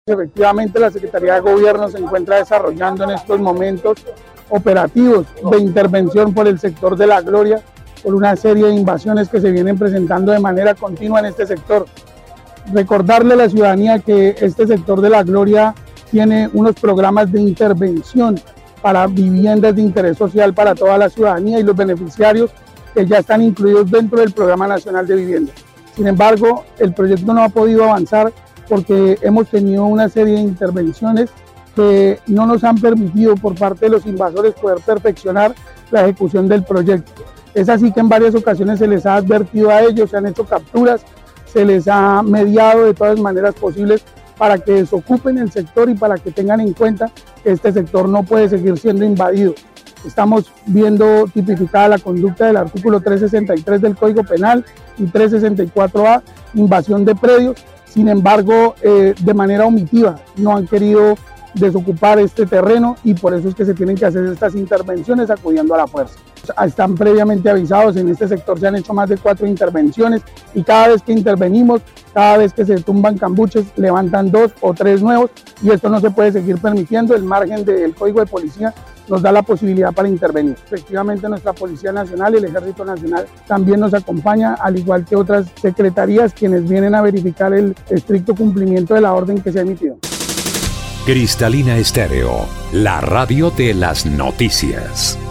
Efectivamente, la Secretaría de Gobierno se encuentra desarrollando en estos momentos operativos de intervención por el sector de La Gloria, por una serie de invasiones que se vienen presentando de manera continua en este sector. Recordarle a la ciudadanía que este sector de La Gloria tiene unos programas de intervención para viviendas de interés social para toda la ciudadanía y los beneficiarios que ya están incluidos dentro del Programa Nacional de Vivienda. Sin embargo, el proyecto no ha podido avanzar porque hemos tenido una serie de intervenciones que no nos han permitido por parte de los invasores poder perfeccionar la ejecución del proyecto. Es así que en varias ocasiones se les ha advertido a ellos, se han hecho capturas, se les ha mediado de todas maneras posibles para que desocupen el sector y para que tengan en cuenta que este sector no puede seguir siendo invadido. Estamos viendo tipificada la conducta del artículo 363 del Código Penal y 364A, invasión de predios. Sin embargo, de manera omitiva, no han querido desocupar este terreno y por eso es que se tienen que hacer estas intervenciones acudiendo a la fuerza. Están previamente avisados, en este sector se han hecho más de 4 intervenciones y cada vez que intervenimos, cada vez que se tumban cambuches, levantan 2 o 3 nuevos y esto no se puede seguir permitiendo. El margen del Código de Policía nos da la posibilidad para intervenir. Efectivamente, nuestra Policía Nacional y el Ejército Nacional también nos acompaña, al igual que otras secretarías quienes vienen a verificar el estricto cumplimiento de la orden que se ha emitido. Cristalina Estéreo, la radio de las noticias.